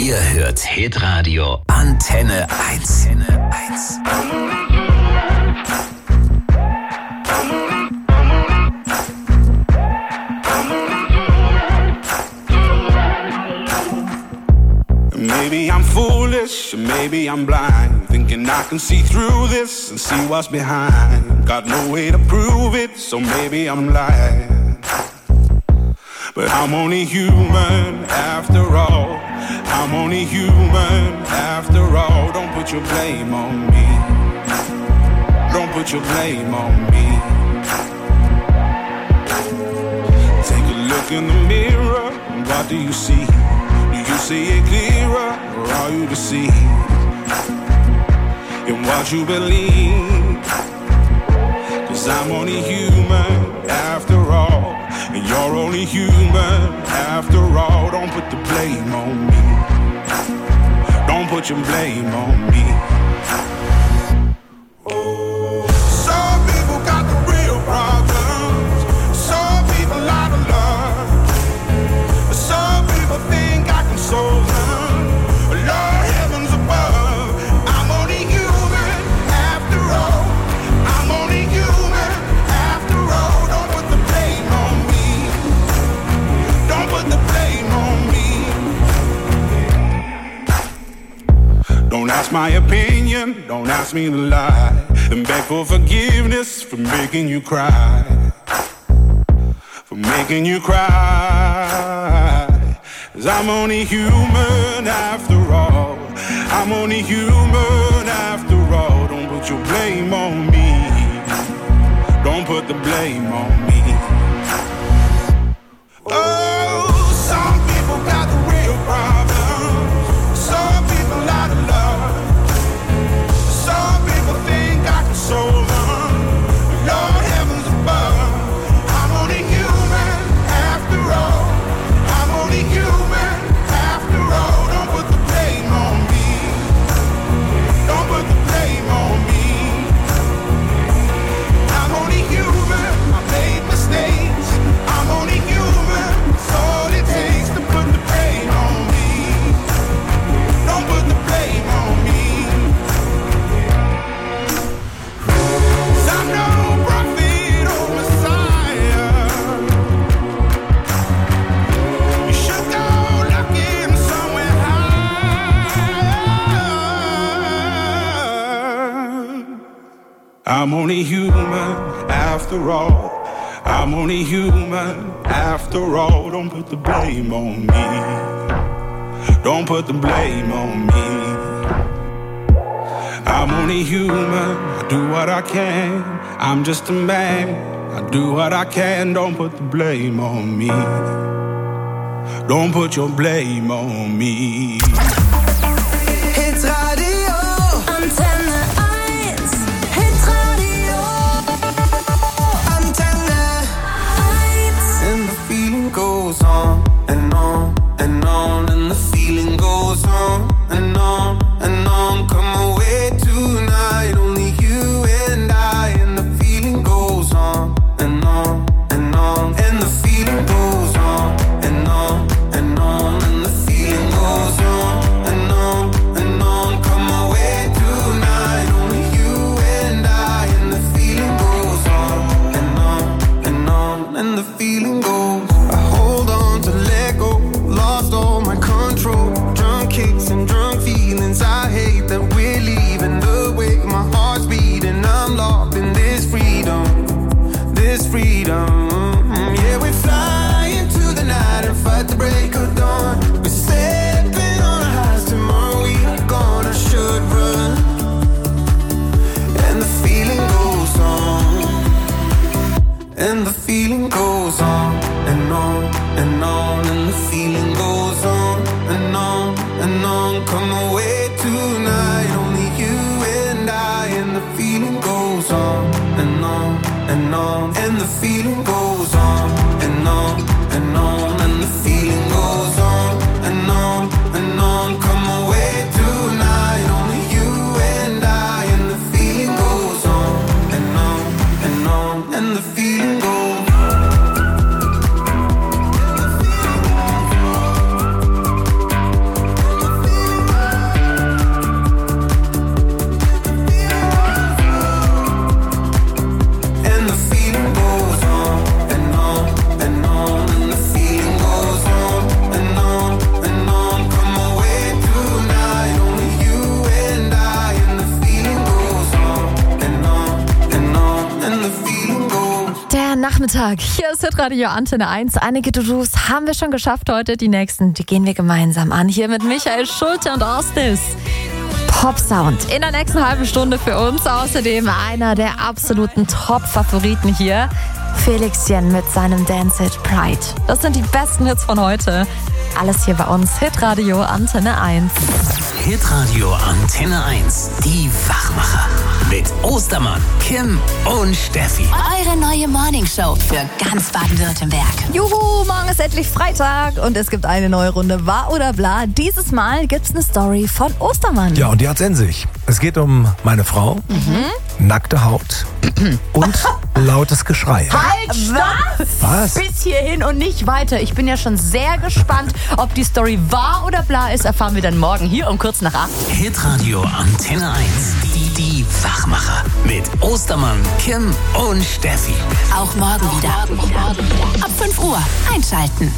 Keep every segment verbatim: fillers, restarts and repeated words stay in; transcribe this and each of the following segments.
Ihr hört Hitradio Antenne eins. Antenne eins. Maybe I'm foolish, maybe I'm blind, thinking I can see through this and see what's behind. Got no way to prove it, so maybe I'm lying. But I'm only human after all. I'm only human after all. Don't put your blame on me. Don't put your blame on me. Take a look in the mirror, what do you see? Do you see it clearer, or are you deceived in what you believe? 'Cause I'm only human after all, and you're only human after all. Don't put the blame on me. Don't put your blame on me. Some people got the real problems. Some people out of love. Some people think I can solve them. Lord heavens above, I'm only human after all. I'm only human after all. Don't put the blame on me. Don't put the blame on me. Don't ask my opinion, don't ask me to lie, and beg for forgiveness for making you cry. For making you cry. 'Cause I'm only human after all. I'm only human after all. Don't put your blame on me. Don't put the blame on me. Oh, some people got the real problems. Some people out of love. Some people think I can solve them. Lord heavens above, I'm only human after all. I'm only human after all. Don't put the blame on me. Don't put the blame on me. I'm only human. I made mistakes. I'm only human. It's all it takes to put the blame on me. Don't put the blame on me. 'Cause I'm no prophet or Messiah. You should go looking somewhere high. I'm only human after all. I'm only human after all. Don't put the blame on me. Don't put the blame on me. I'm only human. I do what I can. I'm just a man. I do what I can. Don't put the blame on me. Don't put your blame on me. Hit Radio Antenne eins. Hit Radio Antenne eins. And the feeling goes on and on and on, and the feeling goes on and on and on. Come away tonight, only you and I, and the feeling goes on and on and on, and the feeling goes on and on and on, and the feeling goes on and on and on. Come away tonight, only you and I, and the feeling goes on and on and on, and the feeling goes. I hold on to let go, lost all my control. Drunk kicks and drunk feelings, I hate that we're leaving the way my heart's beating. I'm locked in this freedom, this freedom. Yeah, we fly into the night and fight the break of dawn. We're stepping on our highs, tomorrow we are gone. I should run, and the feeling goes on, and the feeling goes on and on and on, and the feeling goes on and on and on. Come away tonight, only you and I, and the feeling goes on and on and on, and the feeling goes on and on and on, and the feeling goes on and on and on. Come away tonight, only you and I, and the feeling goes on and on and on, and the feeling goes. And the feeling goes on. Tag, hier ist Hitradio Antenne eins. Einige To-Dos haben wir schon geschafft heute. Die nächsten, die gehen wir gemeinsam an. Hier mit Michael Schulte und Ostis. Pop-Sound in der nächsten halben Stunde für uns. Außerdem einer der absoluten Top-Favoriten hier. Felixchen mit seinem Dance It Pride. Das sind die besten Hits von heute. Alles hier bei uns. Hitradio Antenne eins. Hitradio Antenne eins. Die Wachmacher. Mit Ostermann, Kim und Steffi. Eure neue Morningshow für ganz Baden-Württemberg. Juhu, morgen ist endlich Freitag und es gibt eine neue Runde Wahr oder Bla. Dieses Mal gibt's eine Story von Ostermann. Ja, und die hat's in sich. Es geht um meine Frau, mhm. nackte Haut und lautes Geschrei. Halt, stopp! Was? Bis hierhin und nicht weiter. Ich bin ja schon sehr gespannt, ob die Story wahr oder bla ist, erfahren wir dann morgen hier um kurz nach acht. Hitradio Antenne eins. Die, die Wachmacher. Mit Ostermann, Kim und Steffi. Auch morgen wieder. Ab fünf Uhr einschalten.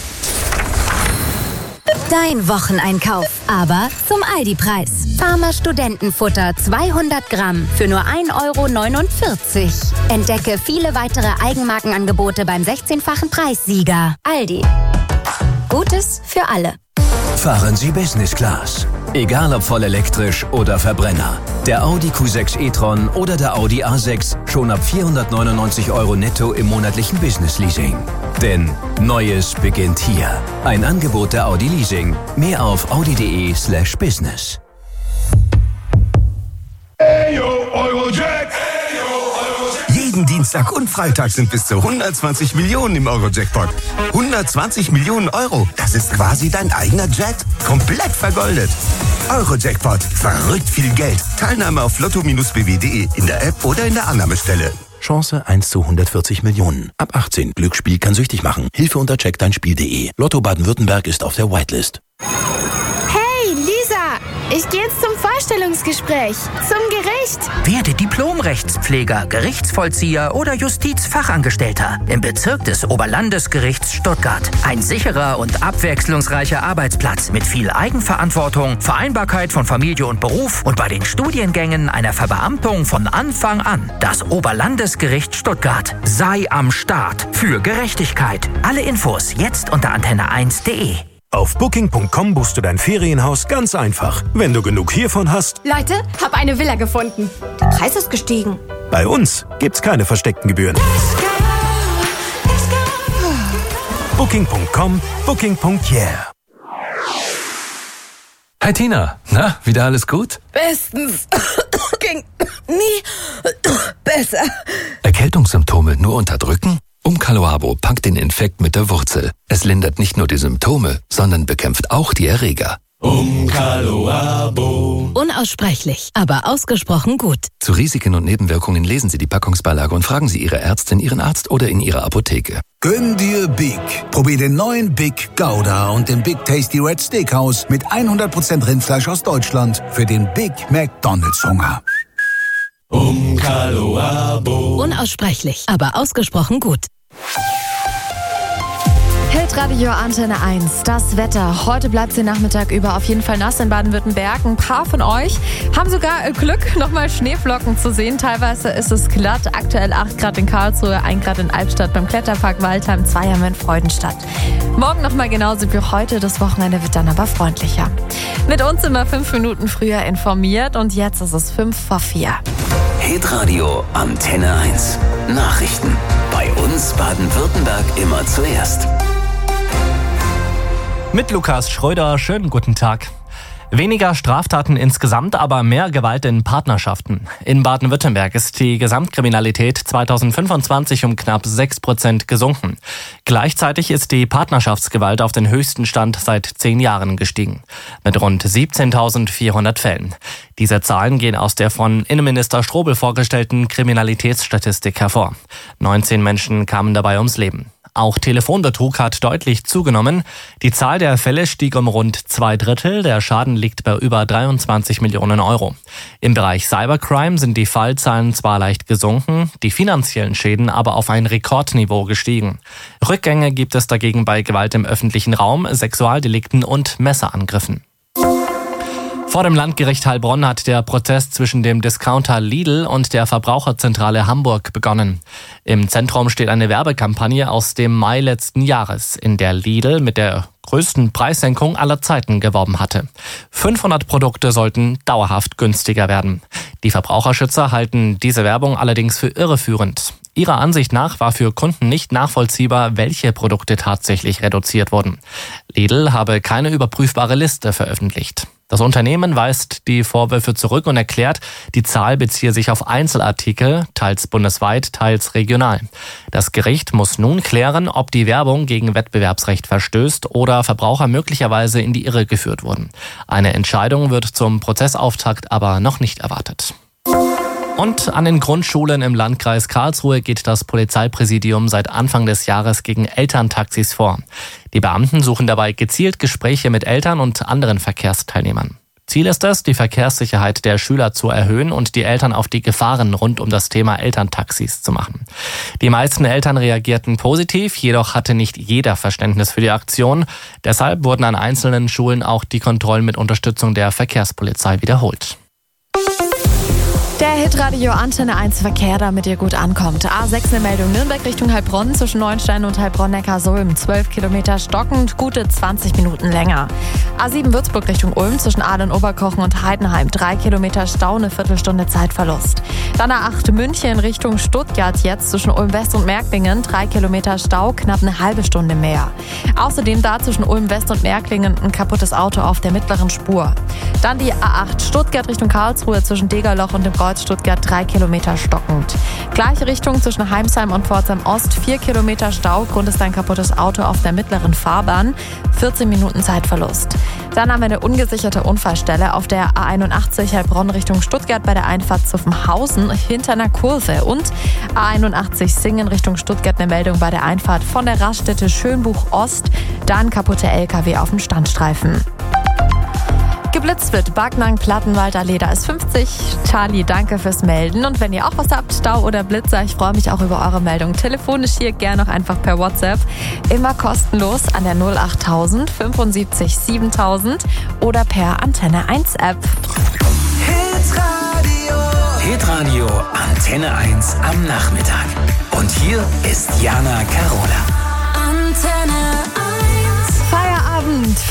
Dein Wocheneinkauf, aber zum Aldi-Preis. Farmer Studentenfutter zweihundert Gramm für nur ein Euro neunundvierzig. Entdecke viele weitere Eigenmarkenangebote beim sechzehnfachen Preissieger. Aldi. Gutes für alle. Fahren Sie Business Class. Egal ob voll elektrisch oder Verbrenner. Der Audi Q sechs e-tron oder der Audi A sechs schon ab vierhundertneunundneunzig Euro netto im monatlichen Business Leasing. Denn Neues beginnt hier. Ein Angebot der Audi Leasing. Mehr auf audi.de slash business. Ayo, Eurojack. Jeden Dienstag und Freitag sind bis zu hundertzwanzig Millionen im Euro-Jackpot. hundertzwanzig Millionen Euro, das ist quasi dein eigener Jet. Komplett vergoldet. Euro-Jackpot, verrückt viel Geld. Teilnahme auf lotto b w punkt de in der App oder in der Annahmestelle. Chance eins zu hundertvierzig Millionen. Ab achtzehn. Glücksspiel kann süchtig machen. Hilfe unter check dein Spiel punkt de. Lotto Baden-Württemberg ist auf der Whitelist. Hey, Lisa! Ich gehe jetzt zum Vorstellungsgespräch. Zum Gericht. Werde Diplom-Rechtspfleger, Gerichtsvollzieher oder Justizfachangestellter im Bezirk des Oberlandesgerichts Stuttgart. Ein sicherer und abwechslungsreicher Arbeitsplatz mit viel Eigenverantwortung, Vereinbarkeit von Familie und Beruf und bei den Studiengängen einer Verbeamtung von Anfang an. Das Oberlandesgericht Stuttgart. Sei am Start für Gerechtigkeit. Alle Infos jetzt unter antenne eins punkt de. Auf booking punkt com buchst du dein Ferienhaus ganz einfach. Wenn du genug hiervon hast. Leute, hab eine Villa gefunden. Der Preis ist gestiegen. Bei uns gibt's keine versteckten Gebühren. booking punkt com, booking punkt yeah. Hi Tina, na, wieder alles gut? Bestens. Ging nie besser. Erkältungssymptome nur unterdrücken? Umcaloabo packt den Infekt mit der Wurzel. Es lindert nicht nur die Symptome, sondern bekämpft auch die Erreger. Umcaloabo. Unaussprechlich, aber ausgesprochen gut. Zu Risiken und Nebenwirkungen lesen Sie die Packungsbeilage und fragen Sie Ihre Ärztin, Ihren Arzt oder in Ihrer Apotheke. Gönn dir Big. Probier den neuen Big Gouda und den Big Tasty Red Steakhouse mit hundert Prozent Rindfleisch aus Deutschland für den Big McDonald's Hunger. Umcaloabo. Unaussprechlich, aber ausgesprochen gut. Hitradio Antenne eins, das Wetter. Heute bleibt es den Nachmittag über auf jeden Fall nass in Baden-Württemberg. Ein paar von euch haben sogar Glück, nochmal Schneeflocken zu sehen. Teilweise ist es glatt. Aktuell acht Grad in Karlsruhe, ein Grad in Albstadt beim Kletterpark Waldheim, zwei haben wir in Freudenstadt. Morgen nochmal genauso wie heute. Das Wochenende wird dann aber freundlicher. Mit uns immer fünf Minuten früher informiert und jetzt ist es fünf vor vier. Hitradio Antenne eins. Nachrichten. Bei uns Baden-Württemberg immer zuerst. Mit Lukas Schröder, schönen guten Tag. Weniger Straftaten insgesamt, aber mehr Gewalt in Partnerschaften. In Baden-Württemberg ist die Gesamtkriminalität zweitausendfünfundzwanzig um knapp sechs Prozent gesunken. Gleichzeitig ist die Partnerschaftsgewalt auf den höchsten Stand seit zehn Jahren gestiegen. Mit rund siebzehntausendvierhundert Fällen. Diese Zahlen gehen aus der von Innenminister Strobel vorgestellten Kriminalitätsstatistik hervor. neunzehn Menschen kamen dabei ums Leben. Auch Telefonbetrug hat deutlich zugenommen. Die Zahl der Fälle stieg um rund zwei Drittel. Der Schaden liegt bei über dreiundzwanzig Millionen Euro. Im Bereich Cybercrime sind die Fallzahlen zwar leicht gesunken, die finanziellen Schäden aber auf ein Rekordniveau gestiegen. Rückgänge gibt es dagegen bei Gewalt im öffentlichen Raum, Sexualdelikten und Messerangriffen. Vor dem Landgericht Heilbronn hat der Prozess zwischen dem Discounter Lidl und der Verbraucherzentrale Hamburg begonnen. Im Zentrum steht eine Werbekampagne aus dem Mai letzten Jahres, in der Lidl mit der größten Preissenkung aller Zeiten geworben hatte. fünfhundert Produkte sollten dauerhaft günstiger werden. Die Verbraucherschützer halten diese Werbung allerdings für irreführend. Ihrer Ansicht nach war für Kunden nicht nachvollziehbar, welche Produkte tatsächlich reduziert wurden. Lidl habe keine überprüfbare Liste veröffentlicht. Das Unternehmen weist die Vorwürfe zurück und erklärt, die Zahl beziehe sich auf Einzelartikel, teils bundesweit, teils regional. Das Gericht muss nun klären, ob die Werbung gegen Wettbewerbsrecht verstößt oder Verbraucher möglicherweise in die Irre geführt wurden. Eine Entscheidung wird zum Prozessauftakt aber noch nicht erwartet. Und an den Grundschulen im Landkreis Karlsruhe geht das Polizeipräsidium seit Anfang des Jahres gegen Elterntaxis vor. Die Beamten suchen dabei gezielt Gespräche mit Eltern und anderen Verkehrsteilnehmern. Ziel ist es, die Verkehrssicherheit der Schüler zu erhöhen und die Eltern auf die Gefahren rund um das Thema Elterntaxis zu machen. Die meisten Eltern reagierten positiv, jedoch hatte nicht jeder Verständnis für die Aktion. Deshalb wurden an einzelnen Schulen auch die Kontrollen mit Unterstützung der Verkehrspolizei wiederholt. Der Hitradio Antenne eins Verkehr, damit ihr gut ankommt. A sechs eine Meldung Nürnberg Richtung Heilbronn zwischen Neuenstein und Heilbronn-Neckarsulm. zwölf Kilometer stockend, gute zwanzig Minuten länger. A sieben Würzburg Richtung Ulm zwischen Aalen-Oberkochen und Heidenheim. drei Kilometer Stau, eine Viertelstunde Zeitverlust. Dann A acht München Richtung Stuttgart jetzt zwischen Ulm West und Märklingen. drei Kilometer Stau, knapp eine halbe Stunde mehr. Außerdem da zwischen Ulm West und Märklingen ein kaputtes Auto auf der mittleren Spur. Dann die A acht Stuttgart Richtung Karlsruhe zwischen Degerloch und dem Kreuz Stuttgart drei Kilometer stockend. Gleiche Richtung zwischen Heimsheim und Pforzheim Ost, vier Kilometer Stau. Grund ist ein kaputtes Auto auf der mittleren Fahrbahn. vierzehn Minuten Zeitverlust. Dann haben wir eine ungesicherte Unfallstelle auf der A einundachtzig Heilbronn Richtung Stuttgart bei der Einfahrt Zuffenhausen hinter einer Kurve. Und A einundachtzig Singen Richtung Stuttgart eine Meldung bei der Einfahrt von der Raststätte Schönbuch Ost. Da ein kaputter L K W auf dem Standstreifen. Geblitzt wird Backnang, Plattenwald, Allee, da ist fünfzig. Charlie, danke fürs Melden. Und wenn ihr auch was habt, Stau oder Blitzer, ich freue mich auch über eure Meldung. Telefonisch hier gerne noch einfach per WhatsApp. Immer kostenlos an der null achttausend fünfundsiebzig siebentausend oder per Antenne eins App. Hitradio. Hitradio Antenne eins am Nachmittag. Und hier ist Jana Carola. Antenne eins. Feierabend.